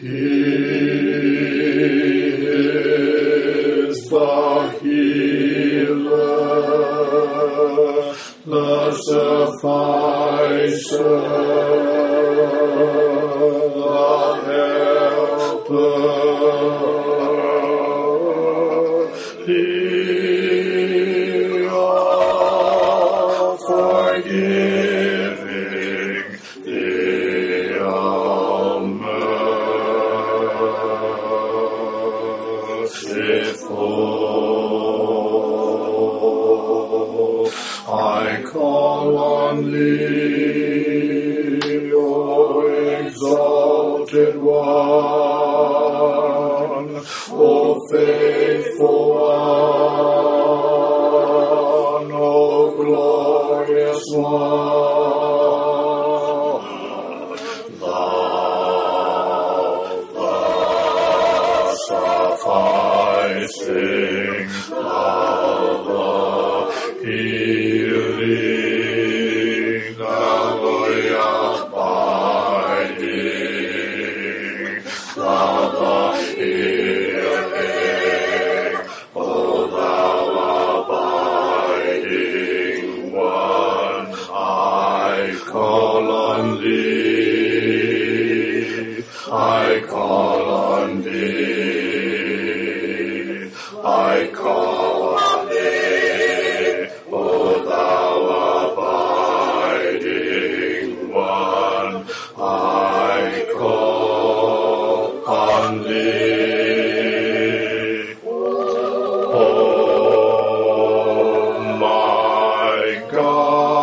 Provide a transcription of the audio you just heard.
is the healer, the sufficer, the helper. He all forgiving, the all merciful. I call on thee, O exalted one, O faithful one, O glorious one. Thou sufficing, thou the healing, thou the abiding, thou the healing, O thou abiding one, I call on thee, I call on thee, I call on thee, O thou abiding one, I call on thee. Oh my God.